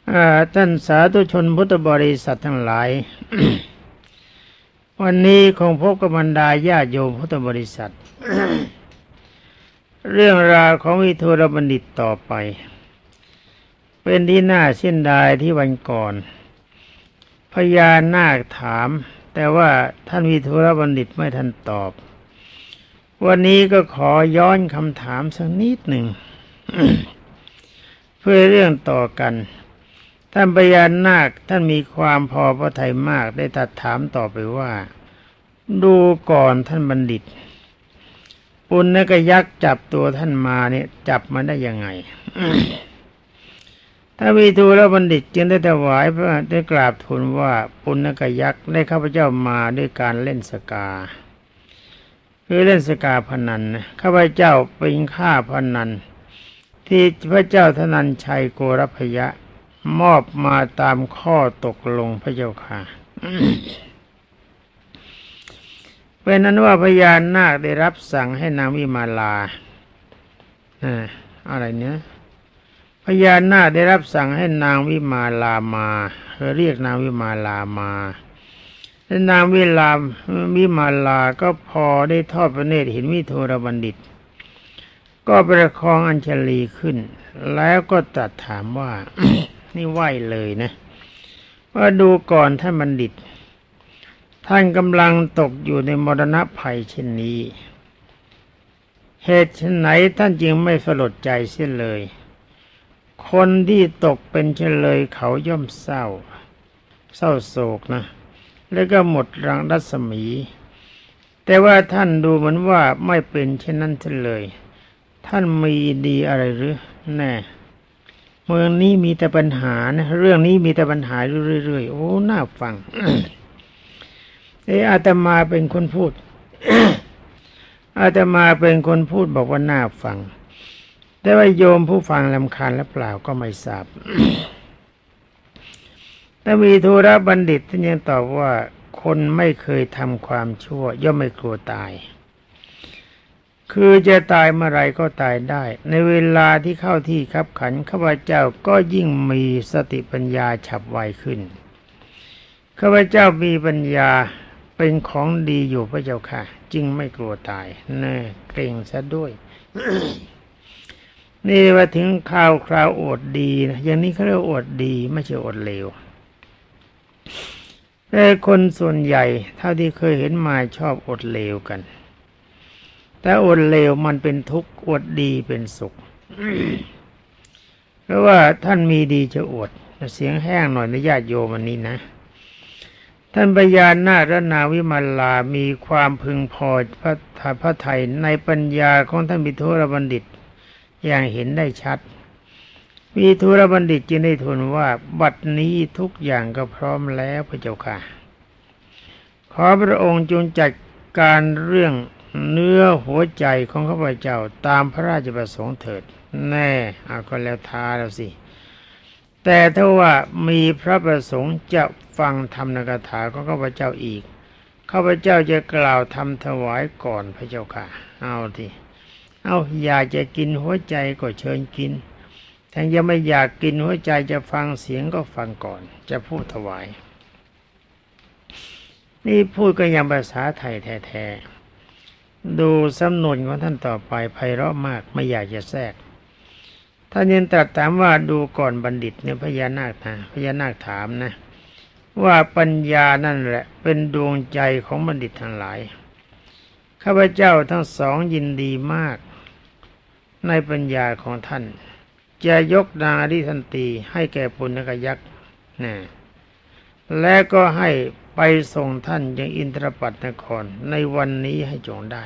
ท่านสาธุชนพุทธบริษัททั้งหลาย วันนี้คงพบกับบรรดาญาโยมพุทธบริษัท เรื่องราวของวิทูรบัณฑิตต่อไปเป็นที่น่าเสียดายที่วันก่อนพญานาคถามแต่ว่าท่านวิทูรบัณฑิตไม่ทันตอบวันนี้ก็ขอย้อนคำถามสักนิดหนึ่ง เพื่อเรื่องต่อกันท่านพญานาคท่านมีความพอพระทัยมากได้ตรัสถามต่อไปว่าดูก่อนท่านบัณฑิตปุณณกยักษ์จับตัวท่านมาเนี่ยจับมาได้ยังไง ถ้าวิทูลบัณฑิตจึงได้ถวายพระได้กราบทูลว่าปุณณกยักษ์ได้ข้าพเจ้ามาด้วยการเล่นสกาคือเล่นสกาพนันนะข้าพเจ้าเป็นข้าพนันที่พระเจ้าธนัญชัยโกรพยะมอบมาตามข้อตกลงพระเจ้าค่ะ เป็นนั้นว่าพญานาคได้รับสั่งให้นางวิมาลาอะไรเนี่ยพญานาคได้รับสั่งให้นางวิมาลามาเรียกนางวิมาลามาและนางวิมาลาก็พอได้ทอดพระเนตรเห็นวิทูรบัณฑิตก็ประคองอัญชลีขึ้นแล้วก็ตรัสถามว่า นี่ไหวเลยนะว่าดูก่อนท่านบัณฑิตท่านกำลังตกอยู่ในมรณะภัยเช่นนี้เหตุไฉนท่านจึงไม่สลดใจเสียเลยคนที่ตกเป็นเฉลยเขาย่อมเศร้าโศกนะแล้วก็หมดรังรัศมีแต่ว่าท่านดูเหมือนว่าไม่เป็นเช่นนั้นเสียเลยท่านมีดีอะไรหรือแน่เมืองนี้มีแต่ปัญหานะเรื่องนี้มีแต่ปัญหาเรื่อยๆโอ้น่าฟัง อาตมาเป็นคนพูด อาตมาเป็นคนพูดบอกว่าน่าฟังแต่ว่าโยมผู้ฟังรำคาญหรือเปล่าก็ไม่ทราบ แต่มีธุระบัณฑิตท่านยังตอบว่าคนไม่เคยทำความชั่วย่อมไม่กลัวตายคือจะตายเมื่อไรก็ตายได้ในเวลาที่เข้าที่คับขันข้าพเจ้าก็ยิ่งมีสติปัญญาฉับไวขึ้นข้าพเจ้ามีปัญญาเป็นของดีอยู่พระเจ้าค่ะจึงไม่กลัวตายแน่เกรงซะด้วย นี่ว่าถึงคราวอดดีนะอย่างนี้เขาเรียกอดดีไม่ใช่อดเลวแต่คนส่วนใหญ่เท่าที่เคยเห็นมาชอบอดเลวกันแต่อดเลวมันเป็นทุกข์อดดีเป็นสุข เพราะว่าท่านมีดีจะอดเสียงแห้งหน่อยนะญาติโยมวันนี้นะท่านพญานาคและนางวิมาลามีความพึงพอพระทัยในปัญญาของท่านวิทูลบัณฑิตอย่างเห็นได้ชัดวิทูลบัณฑิตจึงได้ทูลว่าบัดนี้ทุกอย่างก็พร้อมแล้วพระเจ้าค่ะขอพระองค์จงจัดการเรื่องเนื้อหัวใจของข้าพเจ้าตามพระราชประสงค์เถิดแน่ก็แล้วท้าแล้วสิแต่ถ้าว่ามีพระประสงค์จะฟังธรรมกถาของข้าพเจ้าอีกข้าพเจ้าจะกล่าวธรรมถวายก่อนพระเจ้าค่ะเอาทีอยากจะกินหัวใจก็เชิญกินถ้ายังไม่อยากกินหัวใจจะฟังเสียงก็ฟังก่อนจะพูดถวายนี่พูดก็ยังภาษาไทยแท้ๆดูสำนวนของท่านต่อไปไพเราะมากไม่อยากจะแทรกท่านยังตรัสถามว่าดูก่อนบัณฑิตเนี่ยพญานาคถามนะว่าปัญญานั่นแหละเป็นดวงใจของบัณฑิตทั้งหลายข้าพเจ้าทั้งสองยินดีมากในปัญญาของท่านจะยกนางอริทันตีให้แก่ปุณณกยักษ์นะและก็ให้ไปส่งท่านยังอินทรปัตนครในวันนี้ให้จงได้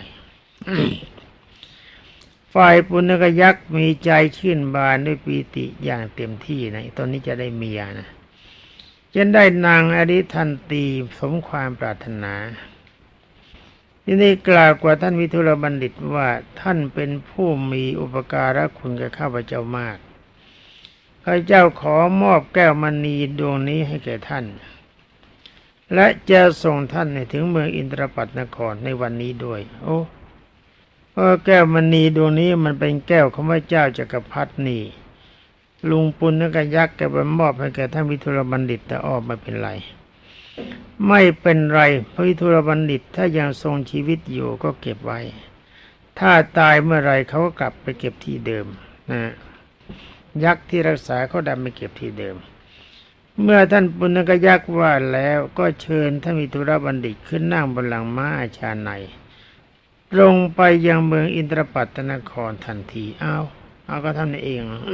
ฝ่ายปุณณกยักษ์มีใจชื่นบานด้วยปีติอย่างเต็มที่นะตอนนี้จะได้เมียนะจะได้นางอริทันตีสมความปรารถนาที่นี่กล่าวกว่าท่านวิทูลบัณฑิตว่าท่านเป็นผู้มีอุปการะคุณแก่ข้าพเจ้ามากข้าพเจ้าขอมอบแก้วมณีดวงนี้ให้แก่ท่านและจะส่งท่านถึงเมืองอินทรปัตนครในวันนี้ด้วยเพราะแก้วมณีดวงนี้มันเป็นแก้วของพระเจ้าจักรพรรดินี่ลุงปุณณกยักษ์แกไปมอบให้แก่ท่านวิทุรบัณฑิตแต่ไม่เป็นไรไม่เป็นไรพระวิทุรบัณฑิตถ้ายังทรงชีวิตอยู่ก็เก็บไว้ถ้าตายเมื่อไรเขาก็กลับไปเก็บที่เดิมนะยักษ์ที่รักษาเขาดำไปเก็บที่เดิมเมื่อท่านปุณณกยักษ์ว่าแล้วก็เชิญท่านวิทุรบัณฑิตขึ้นนั่งบนหลังม้าอาชาไนตรงไปยังเมืองอินทรปัตตนครทันทีเอาก็ทำเอง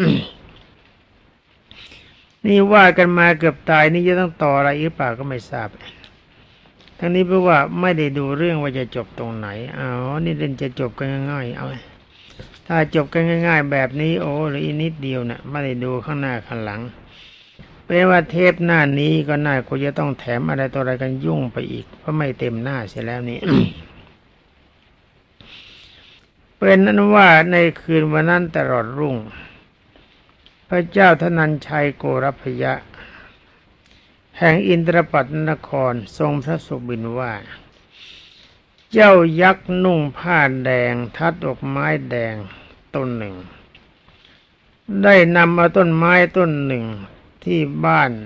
นี่ว่ากันมาเกือบตายนี่จะต้องต่ออะไรหรือเปล่าก็ไม่ทราบทั้งนี้เพราะว่าไม่ได้ดูเรื่องว่าจะจบตรงไหนนี่เล่นจะจบกันง่ายๆเอาถ้าจบกันง่ายๆแบบนี้หรืออีกนิดเดียวน่ะไม่ได้ดูข้างหน้าข้างหลังแปลว่าเทปหน้านี้ก็น่าควรจะต้องแถมอะไรต่ออะไรกันยุ่งไปอีกเพราะไม่เต็มหน้าเสียแล้วนี่ เป็นนั้นว่าในคืนวันนั้นตลอดรุ่งพระเจ้าธนัญชัยโกรพยะแห่งอินทรปัตตนครทรงพระสุบินว่าเจ้ายักษ์นุ่งผ้าแดงทัดดอกไม้แดงต้นหนึ่งได้นำเอาต้นไม้ต้นหนึ่งที่บ้าน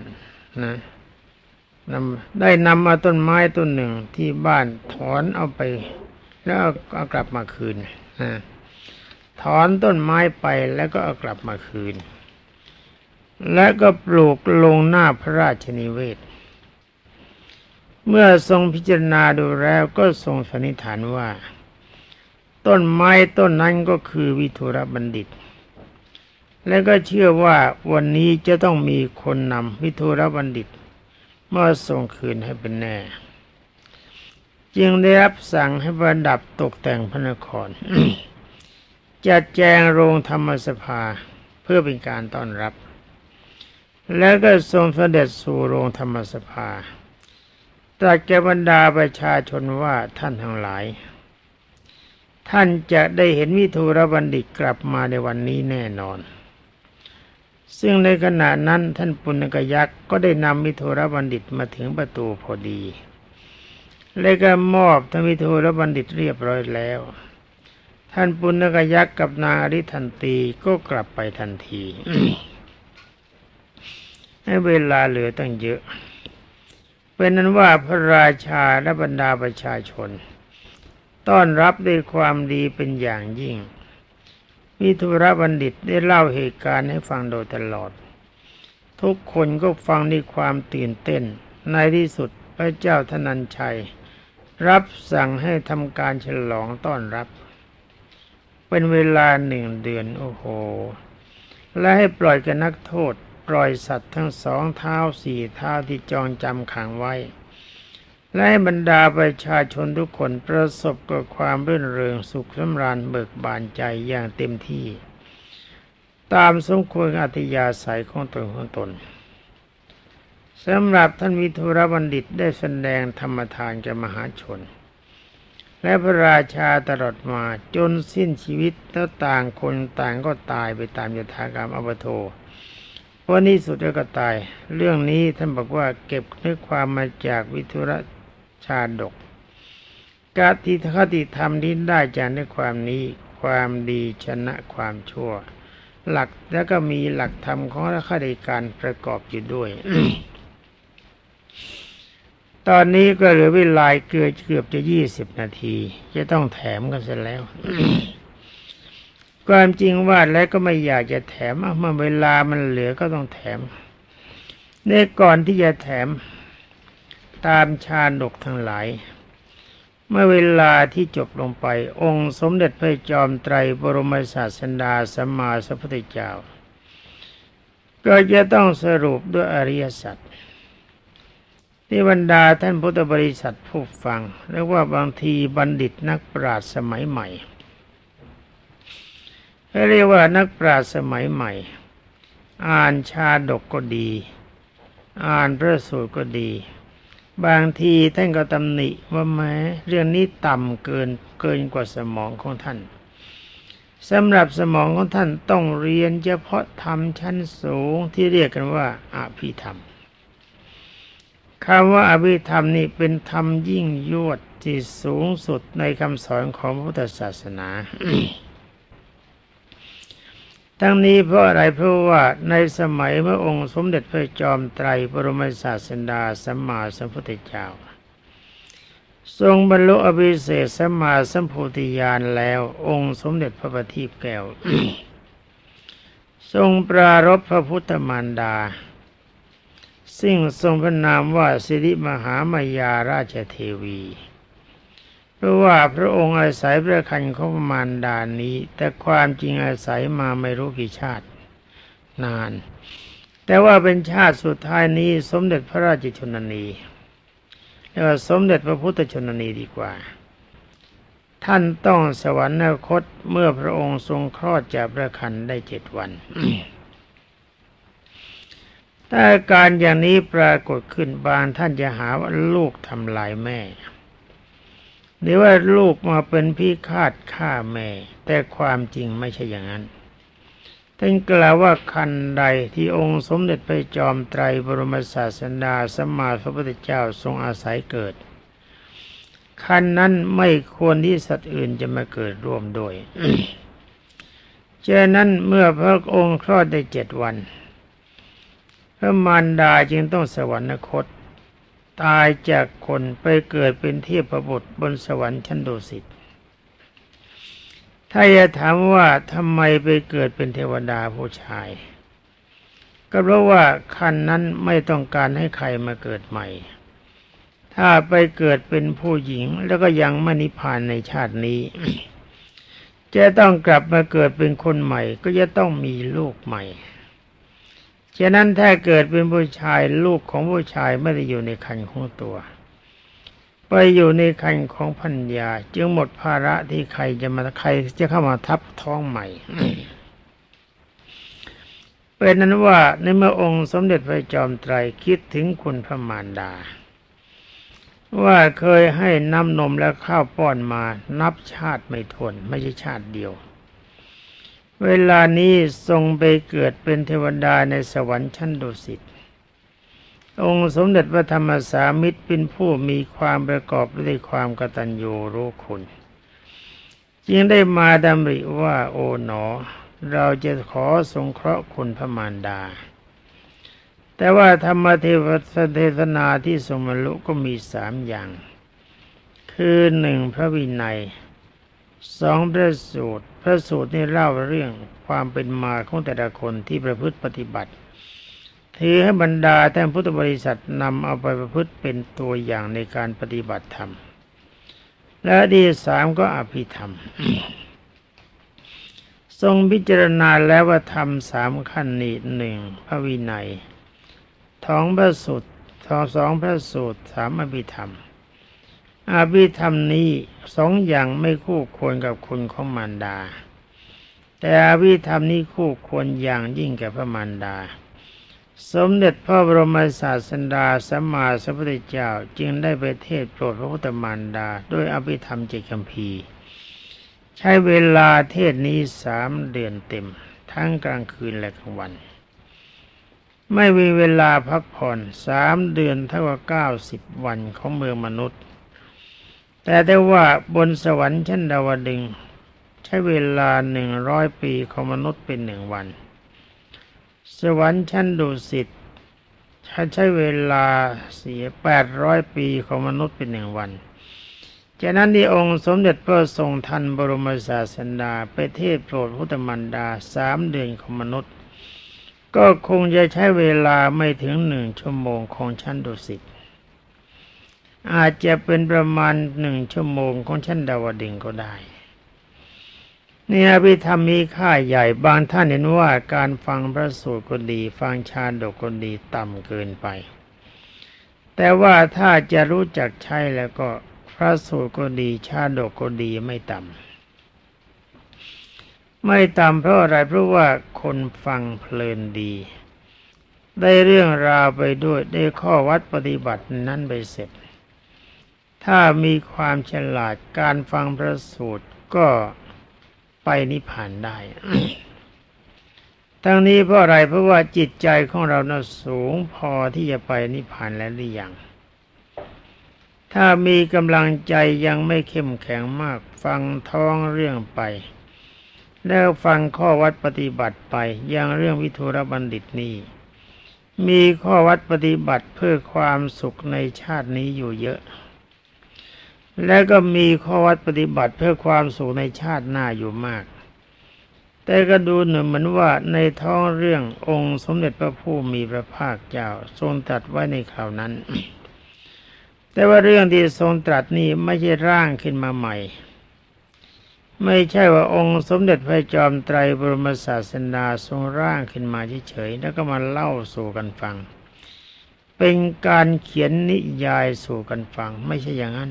ได้นำเอาต้นไม้ต้นหนึ่งที่บ้านถอนเอาไปแล้วเอากลับมาคืนถอนต้นไม้ไปแล้วก็เอากลับมาคืนและก็ปลูกลงหน้าพระราชนิเวศเมื่อทรงพิจารณาดูแล้วก็ทรงสันนิษฐานว่าต้นไม้ต้นนั้นก็คือวิทุรบัณฑิตและก็เชื่อว่าวันนี้จะต้องมีคนนำวิทุรบัณฑิตมาส่งคืนให้เป็นแน่จึงได้รับสั่งให้ประดับตกแต่งพระนคร จัดแจงโรงธรรมสภาเพื่อเป็นการต้อนรับแล้วก็ทรงเสด็จสู่โรงธรรมสภาตรัสแก่บรรดาประชาชนว่าท่านทั้งหลายท่านจะได้เห็นวิทุรบัณฑิตกลับมาในวันนี้แน่นอนซึ่งในขณะนั้นท่านปุณณกยักษ์ก็ได้นำวิทุรบัณฑิตมาถึงประตูพอดีและก็มอบท่านวิทุรบัณฑิตเรียบร้อยแล้วท่านปุณณกยักษ์กับนางอริทันตีก็กลับไปทันที ให้เวลาเหลือตั้งเยอะเป็นนั้นว่าพระราชาและบรรดาประชาชนต้อนรับด้วยความดีเป็นอย่างยิ่งวิทุรบัณฑิตได้เล่าเหตุการณ์ให้ฟังโดยตลอดทุกคนก็ฟังด้วยความตื่นเต้นในที่สุดพระเจ้าธนัญชัยรับสั่งให้ทำการฉลองต้อนรับเป็นเวลา1 เดือนและให้ปล่อยกับนักโทษปล่อยสัตว์ทั้ง2 เท้า4 เท้าที่จองจำขังไว้และให้บรรดาประชาชนทุกคนประสบกับความรื่นเริงสุขสำราญเบิกบานใจอย่างเต็มที่ตามสมควรอัธยาศัยของตนสำหรับท่านวิทุรบัณฑิตได้แสดงธรรมทานแก่มหาชนและพระราชาตลอดมาจนสิ้นชีวิตแล้วต่างคนต่างก็ตายไปตามยถากรรมอปโทวันนี้สุดแล้วก็ตายเรื่องนี้ท่านบอกว่าเก็บเนื้อความมาจากวิทุรชาดกกติคติธรรมที่ได้จากในความนี้ความดีชนะความชั่วหลักแล้วก็มีหลักธรรมของพระคติการประกอบอยู่ด้วย ตอนนี้ก็เหลือเวลาเกือบจะ20 นาทีจะต้องแถมกันเสร็จแล้ว ความจริงว่าแล้วก็ไม่อยากจะแถมเมื่อเวลามันเหลือก็ต้องแถมในก่อนที่จะแถมตามชาดกทั้งหลายเมื่อเวลาที่จบลงไปองค์สมเด็จพระจอมไตรบรมศาสดาสัมมาสัมพุทธเจ้าก็จะต้องสรุปด้วยอริยสัจที่บรรดาท่านพุทธบริษัทผู้ฟังเรียกว่าบางทีบัณฑิตนักปราชญ์สมัยใหม่เรียกว่านักปราชญ์สมัยใหม่อ่านชาดกก็ดีอ่านพระสูตรก็ดีบางทีท่านก็ตำหนิว่าแม้เรื่องนี้ต่ำเกินกว่าสมองของท่านสำหรับสมองของท่านต้องเรียนเฉพาะธรรมชั้นสูงที่เรียกกันว่าอภิธรรมคำว่าอภิธรรมนี่เป็นธรรมยิ่งยวดที่สูงสุดในคำสอนของพระพุทธศาสนาทั้งนี้เพราะอะไรเพราะว่าในสมัยเมื่อองค์สมเด็จพระจอมไตรบรมศาสดาสัมมาสัมพุทธเจ้าทรงบรรลุอภิเศษสัมมาสัมโพธิญาณแล้วองค์สมเด็จพระบัณฑิตแก้ว ทรงปรารภพระพุทธมารดาซึ่งทรงพระนามว่าสิริมหามายาราชเทวีเพราะว่าพระองค์อาศัยพระคันของมารดานี้แต่ความจริงอาศัยมาไม่รู้กี่ชาตินานแต่ว่าเป็นชาติสุดท้ายนี้สมเด็จพระราชชนนีเรียกว่าสมเด็จพระพุทธชนนีดีกว่าท่านต้องสวรรคตเมื่อพระองค์ทรงคลอดจากพระครรภ์ได้7 วัน ถ้าอาการอย่างนี้ปรากฏขึ้นบางท่านจะหาว่าลูกทำลายแม่หรือว่าลูกมาเป็นพิฆาตฆ่าแม่แต่ความจริงไม่ใช่อย่างนั้นท่านกล่าวว่าคันใดที่องค์สมเด็จพระจอมไตรบรมศาสดาสัมมาสัมพุทธเจ้าทรงอาศัยเกิดคันนั้นไม่ควรที่สัตว์อื่นจะมาเกิดร่วมด้วย ฉะนั้นเมื่อพระองค์คลอดได้7 วันพระมารดาจึงต้องสวรรคตตายจากคนไปเกิดเป็นเทพบุตรบนสวรรค์ชั้นดุสิตถ้าจะถามว่าทำไมไปเกิดเป็นเทวดาผู้ชายก็เพราะว่าคันนั้นไม่ต้องการให้ใครมาเกิดใหม่ถ้าไปเกิดเป็นผู้หญิงแล้วก็ยังไม่นิพพานในชาตินี้ จะต้องกลับมาเกิดเป็นคนใหม่ก็จะต้องมีลูกใหม่ฉะนั้นถ้าเกิดเป็นผู้ชายลูกของผู้ชายไม่ได้อยู่ในครรภ์ของตัวไปอยู่ในครรภ์ของภรรยาจึงหมดภาระที่ใครจะเข้ามาทับท้องใหม่ เป็นนั้นว่าในเมื่อองค์สมเด็จพระจอมไตรคิดถึงคุณพระมารดาว่าเคยให้น้ำนมและข้าวป้อนมานับชาติไม่ถ้วนไม่ใช่ชาติเดียวเวลานี้ทรงไปเกิดเป็นเทวดาในสวรรค์ชั้นดุสิตองค์สมเด็จพระธรรมสามิตรเป็นผู้มีความประกอบด้วยความกตัญญูรู้คุณจึงได้มาดำริว่าโอ๋หนอเราจะขอสงเคราะห์คุณพระมารดาแต่ว่าธรรมเทศนาที่ทรงบรรลุก็มี3 อย่างคือ1พระวินัย2พระสูตรพระสูตรนี่เล่าเรื่องความเป็นมาของแต่ละคนที่ประพฤติปฏิบัติถือให้บรรดาท่านพุทธบริษัทนำเอาไปประพฤติเป็นตัวอย่างในการปฏิบัติธรรมและที่3ก็อภิธรรม ทรงพิจารณาแล้วว่าธรรม3 ขั้นนี้1พระวินัย2พระสูตร2พระสูตร3อภิธรรมอภิธรรมนี้2 อย่างไม่คู่ควรกับคุณของมารดาแต่อภิธรรมนี้คู่ควรอย่างยิ่งแก่พระมารดาสมเด็จพระบรมศาสดาสัมมาสัมพุทธเจ้าจึงได้ไปเทศน์โปรดพระพุทธมารดาด้วยอภิธรรม7 คัมภีร์ใช้เวลาเทศน์นี้3 เดือนเต็มทั้งกลางคืนและกลางวันไม่มีเวลาพักผ่อน3 เดือนเท่ากับ90 วันของเมืองมนุษย์แต่ได้ว่าบนสวรรค์ชั้นดาวดึงส์ใช้เวลา100 ปีของมนุษย์เป็น1 วันสวรรค์ชั้นดุสิตใช้เวลา800 ปีของมนุษย์เป็น1 วันฉะนั้นที่องค์สมเด็จพระทรงทันบรมศาสดาไปเทศน์โปรดพุทธมารดา3 เดือนของมนุษย์ก็คงจะใช้เวลาไม่ถึง1 ชั่วโมงของชั้นดุสิตอาจจะเป็นประมาณ1 ชั่วโมงของชั้นดาวดึงส์ก็ได้นี่อภิธรรมมีค่าใหญ่บางท่านเห็นว่าการฟังพระสูตรก็ดีฟังชาดกก็ดีต่ำเกินไปแต่ว่าถ้าจะรู้จักใช้แล้วก็พระสูตรก็ดีชาดกก็ดีไม่ต่ำเพราะอะไรเพราะว่าคนฟังเพลินดีได้เรื่องราวไปด้วยได้ข้อวัดปฏิบัตินั้นไปเสร็จถ้ามีความฉลาดการฟังพระสูตรก็ไปนิพพานได้ ทั้งนี้เพราะอะไรเพราะว่าจิตใจของเราน่ะสูงพอที่จะไปนิพพานแล้วหรือยังถ้ามีกำลังใจยังไม่เข้มแข็งมากฟังท้องเรื่องไปแล้วฟังข้อวัดปฏิบัติไปอย่างเรื่องวิทูรบัณฑิตนี้มีข้อวัดปฏิบัติเพื่อความสุขในชาตินี้อยู่เยอะและก็มีข้อวัดปฏิบัติเพื่อความสุขในชาติหน้าอยู่มากแต่ก็ดูเหมือนว่าในท้องเรื่ององค์สมเด็จพระผู้มีพระภาคเจ้าทรงตรัสไว้ในคราวนั้น แต่ว่าเรื่องที่ทรงตรัสนี้ไม่ใช่ร่างขึ้นมาใหม่ไม่ใช่ว่าองค์สมเด็จพระจอมไตรบรมศาสดาทรงร่างขึ้นมาเฉยๆแล้วก็มาเล่าสู่กันฟังเป็นการเขียนนิยายสู่กันฟังไม่ใช่อย่างนั้น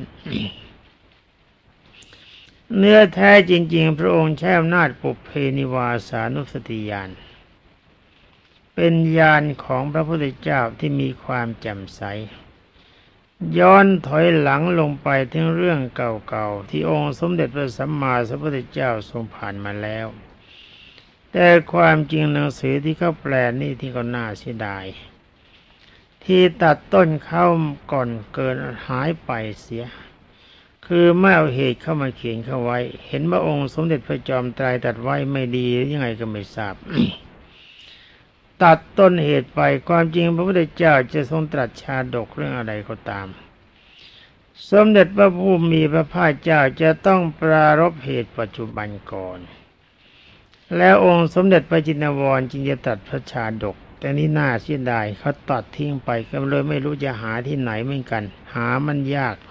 เนื้อแท้จริงๆพระองค์ใช้อำนาจปุพเพนิวาสานุสติญาณเป็นญาณของพระพุทธเจ้าที่มีความแจ่มใสย้อนถอยหลังลงไปถึงเรื่องเก่าๆที่องค์สมเด็จพระสัมมาสัมพุทธเจ้าทรงผ่านมาแล้วแต่ความจริงหนังสือที่เขาแปลนี่ที่ก็น่าเสียดายที่ตัดต้นเข้าก่อนเกินหายไปเสียคือไม่เอาเหตุเข้ามาเขียนเข้าไว้เห็นว่าองค์สมเด็จพระจอมไตรตัดไว้ไม่ดียังไงก็ไม่ทราบ ตัดต้นเหตุไปความจริงพระพุทธเจ้าจะทรงตรัสชาดกเรื่องอะไรก็ตามสมเด็จพระผู้มีพระภาคเจ้าจะต้องปรารภเหตุปัจจุบันก่อนแล้วองค์สมเด็จพระจินวรจึงจะตรัสพระชาดกแต่นี่น่าเสียดายเขาตัดทิ้งไปก็เลยไม่รู้จะหาที่ไหนเหมือนกันหามันยาก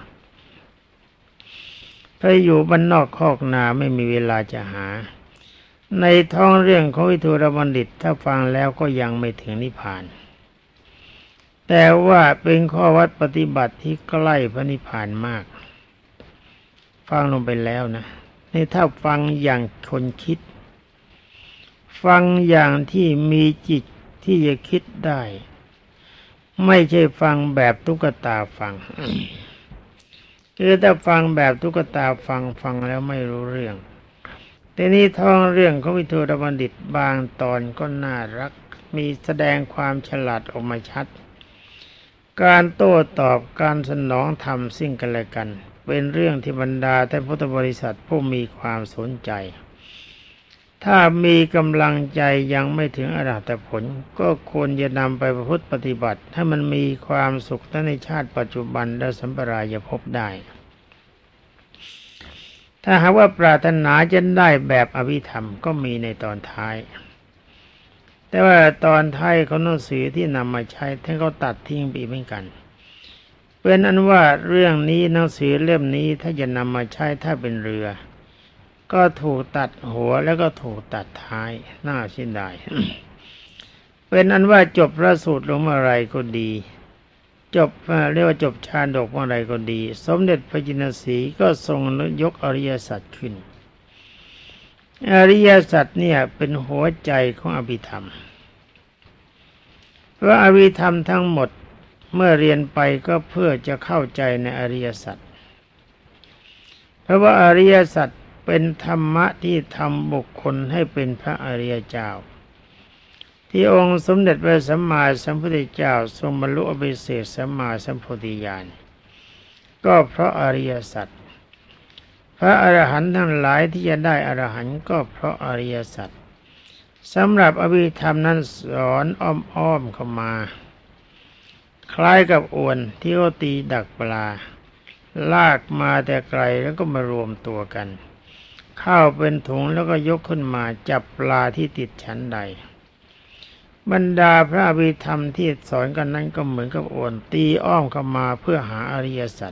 ถ้าอยู่บ้านนอกคอกนาไม่มีเวลาจะหาในท้องเรื่องของวิทูรบัณฑิตถ้าฟังแล้วก็ยังไม่ถึงนิพพานแต่ว่าเป็นข้อวัดปฏิบัติที่ใกล้พระนิพพานมากฟังลงไปแล้วนะนี่ถ้าฟังอย่างคนคิดฟังอย่างที่มีจิตที่จะคิดได้ไม่ใช่ฟังแบบตุ๊กตาฟัง คือถ้าฟังแบบตุ๊กตาฟังแล้วไม่รู้เรื่องแต่นี่ท้องเรื่องของวิทูรบัณฑิตบางตอนก็น่ารักมีแสดงความฉลาดออกมาชัดการโต้ตอบการสนองธรรมซึ่งกันและกันเป็นเรื่องที่บรรดาท่านพุทธบริษัทผู้มีความสนใจถ้ามีกำลังใจยังไม่ถึงอรหัตผลก็ควรจะนำไปประพฤติปฏิบัติถ้ามันมีความสุขทั้งในชาติปัจจุบันและสัมปรายภพได้ถ้าหากว่าปรารถนาจะได้แบบอภิธรรมก็มีในตอนท้ายแต่ว่าตอนท้ายของหนังสือที่นำมาใช้ท่านก็ตัดทิ้งไปเหมือนกันเป็นอันว่าเรื่องนี้หนังสือเล่มนี้ถ้าจะนำมาใช้ถ้าเป็นเรือก็ถูกตัดหัวแล้วก็ถูกตัดท้ายน่าเสียดาย เป็นอันว่าจบพระสูตรลงเมื่อไรก็ดีจบเรียกว่าจบชาดกเมื่อไรก็ดีสมเด็จพระจินสีห์ก็ทรงยกอริยสัจขึ้นอริยสัจเนี่ยเป็นหัวใจของอภิธรรมเพราะอภิธรรมทั้งหมดเมื่อเรียนไปก็เพื่อจะเข้าใจในอริยสัจเพราะว่าอริยสัจเป็นธรรมะที่ทำบุคคลให้เป็นพระอริยเจ้าที่องค์สมเด็จพระสัมมาสัมพุทธเจ้าทรงบรรลุอภิเศษสัมมาสัมโพธิญาณก็เพราะอริยสัจพระอรหันต์ทั้งหลายที่จะได้อรหันต์ก็เพราะอริยสัจสำหรับอภิธรรมนั้นสอนอ้อมเข้ามาคล้ายกับอวนที่เขาตีดักปลาลากมาแต่ไกลแล้วก็มารวมตัวกันเข้าเป็นถุงแล้วก็ยกขึ้นมาจับปลาที่ติดชั้นใดบรรดาพระอภิธรรมที่สอนกันนั้นก็เหมือนกับอวนตีอ้อมเข้ามาเพื่อหาอริยสัจ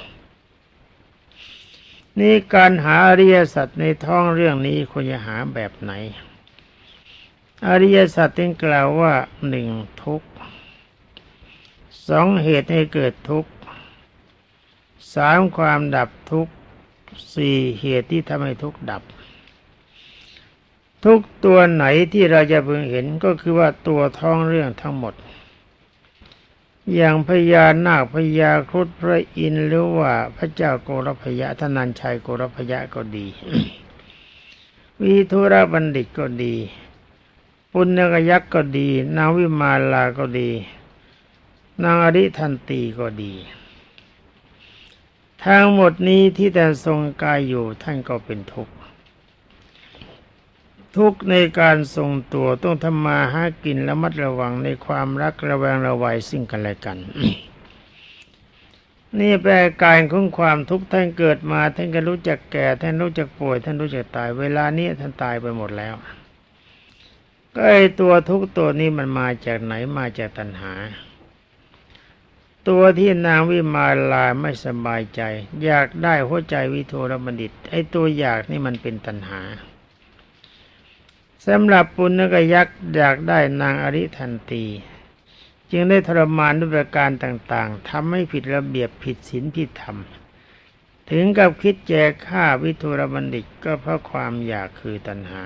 นี่การหาอริยสัจในท้องเรื่องนี้ควรจะหาแบบไหนอริยสัจที่กล่าวว่าหนึ่งทุกข์สองเหตุให้เกิดทุกข์สามความดับทุกข์สี่เหตุที่ทำให้ทุกข์ดับทุกตัวไหนที่เราจะพึงเห็นก็คือว่าตัวท้องเรื่องทั้งหมดอย่างพญานาคพญาครุฑพระอินทร์หรือว่าพระเจ้าโกรพยะทนัญชัยโกรพยะก็ดี วิทุรบัณฑิตก็ดีปุณณกยักษ์ก็ดีนางวิมาลาก็ดีนางอริทันตีก็ดีทั้งหมดนี้ที่ท่านทรงกายอยู่ท่านก็เป็นทุกข์ทุกข์ในการทรงตัวต้องทำมาหากินระมัดระวังในความรักระแวงระวัยซึ่งกันและกัน นี่แปลการของความทุกข์ท่านเกิดมาท่านก็รู้จักแก่ท่านรู้จักป่วยท่านรู้จักตายเวลานี้ท่านตายไปหมดแล้วก็ไอตัวทุกข์ตัวนี้มันมาจากไหนมาจากตัณหาตัวที่นางวิมาลาไม่สบายใจอยากได้หัวใจวิทูรบัณฑิตไอตัวอยากนี่มันเป็นตัณหาสำหรับปุณณกยักษ์อยากได้นางอริทันตีจึงได้ทรมานด้วยประการต่างๆทำให้ผิดระเบียบผิดศีลผิดธรรมถึงกับคิดแจกฆ่าวิทูรบัณฑิตก็เพราะความอยากคือตัณหา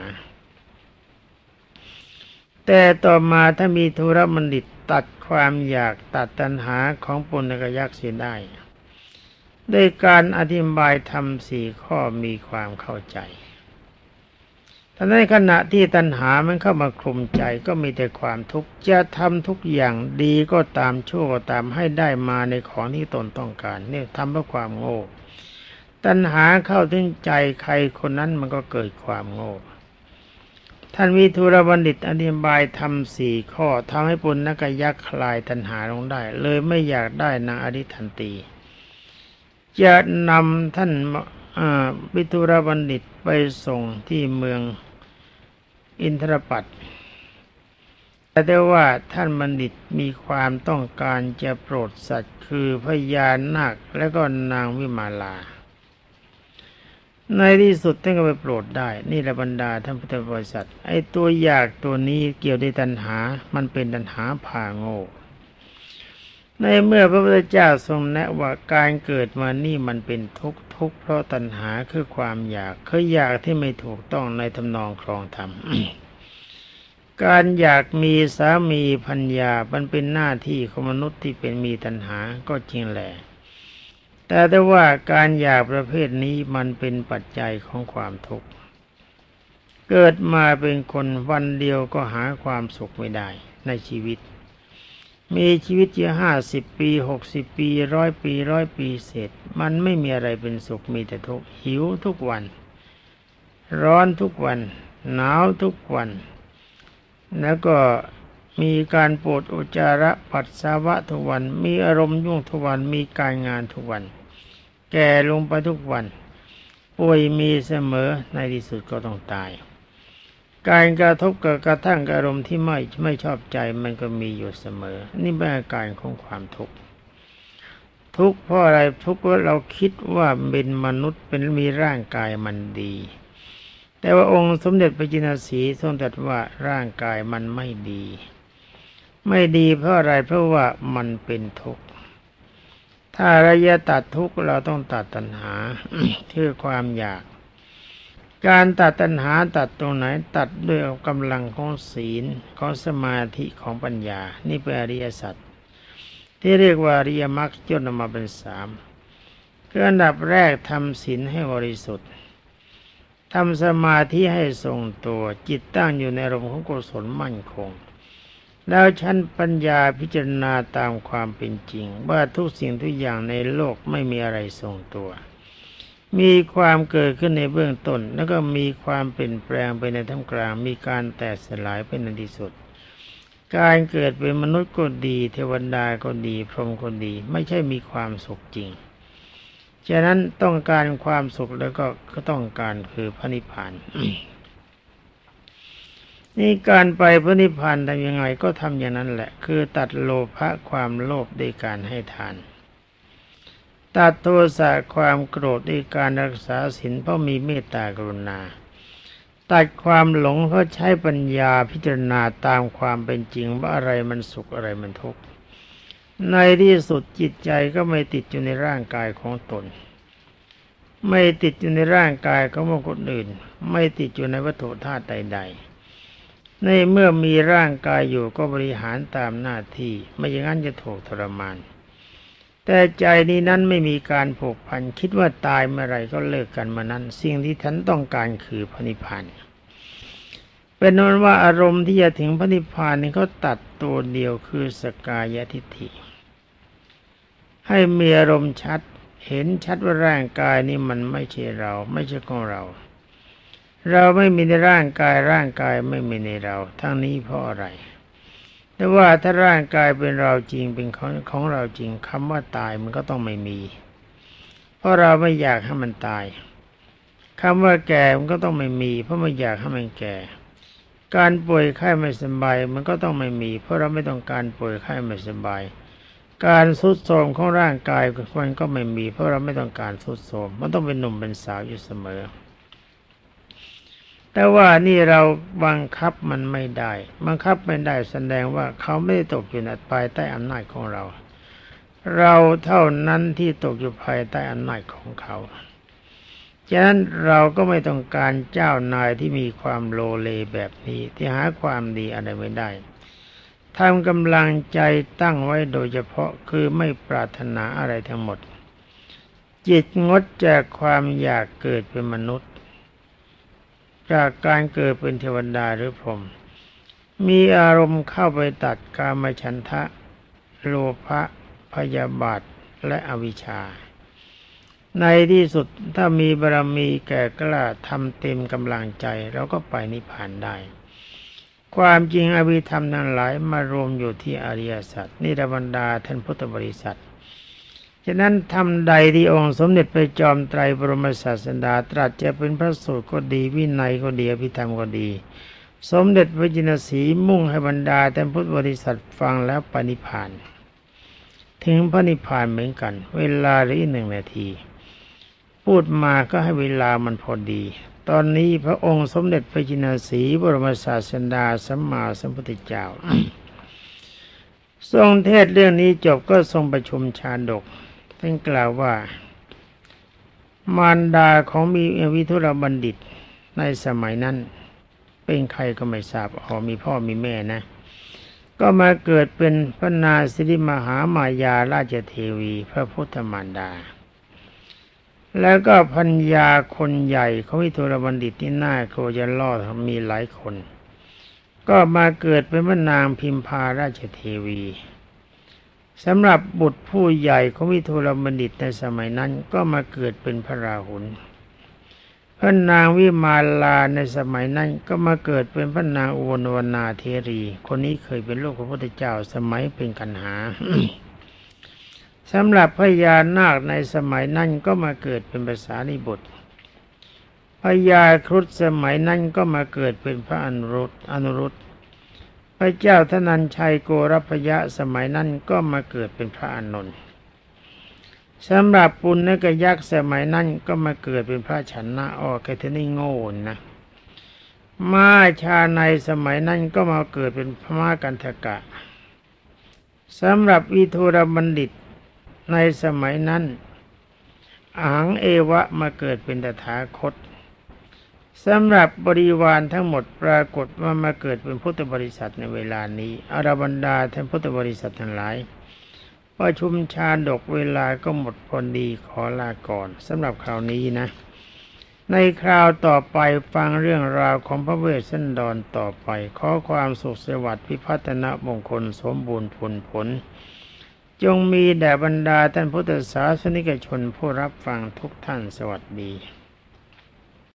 แต่ต่อมาถ้ามีทูรบัณฑิตตัดความอยากตัดตัณหาของปุณณกยักษ์เสียได้ด้วยการอธิบายธรรมสี่ข้อมีความเข้าใจแต่ในขณะที่ตัณหามันเข้ามาคลุมใจก็มีแต่ความทุกข์จะทำทุกอย่างดีก็ตามชั่วก็ตามให้ได้มาในของที่ตนต้องการนี่ทำเพราะความโง่ตัณหาเข้าถึงใจใครคนนั้นมันก็เกิดความโง่ท่านวิทูรบัณฑิตอธิบายธรรมสี่ข้อทำให้ปุณณกยักษ์คลายตัณหาลงได้เลยไม่อยากได้นางอริทันตีจะนำท่านวิทูรบัณฑิตไปส่งที่เมืองอินทรปัตต์แต่ได้ว่าท่านบัณฑิตมีความต้องการจะโปรดสัตว์คือพญานาคและก็นางวิมาลาในที่สุดท่านก็ไปโปรดได้นี่แหละบรรดาท่านพุทธบริษัทไอ้ตัวอยากตัวนี้เกี่ยวด้วยตัณหามันเป็นตัณหาพาโง่ในเมื่อพระพุทธเจ้าทรงแนะว่าการเกิดมานี่มันเป็นทุกข์เพราะตัณหาคือความอยากคืออยากที่ไม่ถูกต้องในทำนองครองธรรม การอยากมีสามีภรรยามันเป็นหน้าที่ของมนุษย์ที่เป็นมีตัณหาก็จริงแหละแต่ว่าการอยากประเภทนี้มันเป็นปัจจัยของความทุกข์เกิดมาเป็นคนวันเดียวก็หาความสุขไม่ได้ในชีวิตมีชีวิตอยู่50 ปี60 ปี100 ปีเศษมันไม่มีอะไรเป็นสุขมีแต่ทุกข์หิวทุกวันร้อนทุกวันหนาวทุกวันแล้วก็มีการปวดอุจจาระปัสสาวะทุกวันมีอารมณ์ยุ่งทุกวันมีการงานทุกวันแก่ลงไปทุกวันป่วยมีเสมอในที่สุดก็ต้องตายการกระทบกับกระทั่งอารมณ์ที่ไม่ชอบใจมันก็มีอยู่เสมอนี่เป็นอาการของความทุกข์ทุกข์เพราะอะไรทุกข์เพราะเราคิดว่าเป็นมนุษย์เป็นมีร่างกายมันดีแต่ว่าองค์สมเด็จพระจินสีทรงตรัสว่าร่างกายมันไม่ดีเพราะอะไรเพราะว่ามันเป็นทุกข์ถ้าเราจะตัดทุกข์เราต้องตัดตัณหา คือความอยากการตัดตัณหาตัดตรงไหนตัดด้วยกำลังของศีลของสมาธิของปัญญานี่เป็นอริยสัจที่เรียกว่าอริยมรรคย่นออกมาเป็น3คืออันดับแรกทำศีลให้บริสุทธิ์ทำสมาธิให้ทรงตัวจิตตั้งอยู่ในอารมณ์ของกุศลมั่นคงแล้วชั้นปัญญาพิจารณาตามความเป็นจริงว่าทุกสิ่งทุกอย่างในโลกไม่มีอะไรทรงตัวมีความเกิดขึ้นในเบื้องต้นแล้วก็มีความเปลี่ยนแปลงไปในท่ามกลางมีการแตกสลายไปในที่สุดการเกิดเป็นมนุษย์ก็ดีเทวดาก็ดีพรหมก็ดีไม่ใช่มีความสุขจริงฉะนั้นต้องการความสุขแล้วก็ต้องการคือพระนิพพาน นี่การไปพระนิพพานทำยังไงก็ทำอย่างนั้นแหละคือตัดโลภะความโลภด้วยการให้ทานตัดโทสะความโกรธด้วยการรักษาศีลเพราะมีเมตตากรุณาตัดความหลงเพราะใช้ปัญญาพิจารณาตามความเป็นจริงว่าอะไรมันสุขอะไรมันทุกข์ในที่สุดจิตใจก็ไม่ติดอยู่ในร่างกายของตนไม่ติดอยู่ในร่างกายของคนอื่นไม่ติดอยู่ในวัตถุธาตุใดๆในเมื่อมีร่างกายอยู่ก็บริหารตามหน้าที่ไม่อย่างนั้นจะถูกทรมานแต่ใจนี้นั้นไม่มีการผูกพันคิดว่าตายเมื่อไรก็เลิกกันมานั้นสิ่งที่ฉันต้องการคือพระนิพพานเป็นนั้นว่าอารมณ์ที่จะถึงพระนิพพานนี้เขาตัดตัวเดียวคือสกายทิฏฐิให้มีอารมณ์ชัดเห็นชัดว่าร่างกายนี้มันไม่ใช่เราไม่ใช่ของเราเราไม่มีในร่างกายร่างกายไม่มีในเราทั้งนี้เพราะอะไรแต่ว่าถ้าร่างกายเป็นเราจริงเป็นของเราจริงคำว่าตายมันก็ต้องไม่มีเพราะเราไม่อยากให้มันตายคำว่าแก่มันก็ต้องไม่มีเพราะไม่อยากให้มันแก่การป่วยไข้ไม่สบายมันก็ต้องไม่มีเพราะเราไม่ต้องการป่วยไข้ไม่สบายการทรุดโทรมของร่างกายมันก็ไม่มีเพราะเราไม่ต้องการทรุดโทรมมันต้องเป็นหนุ่มเป็นสาวอยู่เสมอแต่ว่านี่เราบังคับมันไม่ได้บังคับไม่ได้แสดงว่าเขาไม่ได้ตกอยู่ในภายใต้อำนาจของเราเราเท่านั้นที่ตกอยู่ภายใต้อำนาจของเขาฉะนั้นเราก็ไม่ต้องการเจ้านายที่มีความโลเลแบบนี้ที่หาความดีอะไรไม่ได้ทำกำลังใจตั้งไว้โดยเฉพาะคือไม่ปรารถนาอะไรทั้งหมดจิตงดจากความอยากเกิดเป็นมนุษย์จากการเกิดเป็นเทวดาหรือพรหมมีอารมณ์เข้าไปตัดกามฉันทะโลภะพยาบาทและอวิชชาในที่สุดถ้ามีบารมีแก่กล้าทำเต็มกำลังใจเราก็ไปนิพพานได้ความจริงอภิธรรมทั้งหลายมารวมอยู่ที่อริยสัจนี่บรรดาท่านพุทธบริษัทฉะนั้นธรรมใดที่องค์สมเด็จพระจอมไตรบรมศาสดาตรัสจะเป็นพระสูตรก็ดีวินัยก็ดีอภิธรรมก็ดีสมเด็จพระจินสีห์มุ่งให้บรรดาท่านพุทธบริษัทฟังแล้วปณิพพานถึงพระนิพพานเหมือนกันเวลาเหลืออีก1 นาทีพูดมาก็ให้เวลามันพอดีตอนนี้พระองค์สมเด็จพระจินสีห์บรมศาสดาสัมมาสัมพุทธเจ้า ทรงเทศน์เรื่องนี้จบก็ทรงประชุมชาดกท่านกล่าวว่ามารดาของมีวิทุรบัณฑิตในสมัยนั้นเป็นใครก็ไม่ทราบมีพ่อมีแม่นะก็มาเกิดเป็นพระนาสิริมหามายาราชเทวีพระพุทธมารดาแล้วก็พัญญาคนใหญ่ของวิทุรบัณฑิตที่น่าโกรธจะล่อมีหลายคนก็มาเกิดเป็นพระนางพิมพาราชเทวีสำหรับบุตรผู้ใหญ่ของวิทุรบัณฑิตในสมัยนั้นก็มาเกิดเป็นพระราหุลพระนางวิมาลาในสมัยนั้นก็มาเกิดเป็นพระนางอุบลวรรณาเทรีคนนี้เคยเป็นลูกพระพุทธเจ้าสมัยเป็นกันหา สำหรับพญานาคในสมัยนั้นก็มาเกิดเป็นภาษาลิบุตรพญาครุฑสมัยนั้นก็มาเกิดเป็นพระอนุรุตพระเจ้าธนัญชัยโกรพยะสมัยนั้นก็มาเกิดเป็นพระอานนท์สำหรับปุณณกยักษ์สมัยนั้นก็มาเกิดเป็นพระฉันนะแค่ที่นี่โง่นะม้าชาในสมัยนั้นก็มาเกิดเป็นพระม้ากันทกะสำหรับวิทุรบัณฑิตในสมัยนั้นอหังเอวะมาเกิดเป็นตถาคตสำหรับบริวารทั้งหมดปรากฏว่ามาเกิดเป็นพุทธบริษัทในเวลานี้อรบรรดาท่านพุทธบริษัททั้งหลายประชุมชาดกเวลาก็หมดพอดีขอลาก่อนสำหรับคราวนี้นะในคราวต่อไปฟังเรื่องราวของพระเวสสันดรต่อไปขอความสุขสวัสดิ์พิพัฒนมงคลสมบูรณ์ผลจงมีแด่บรรดาท่านพุทธศาสนิกชนผู้รับฟังทุกท่านสวัสดี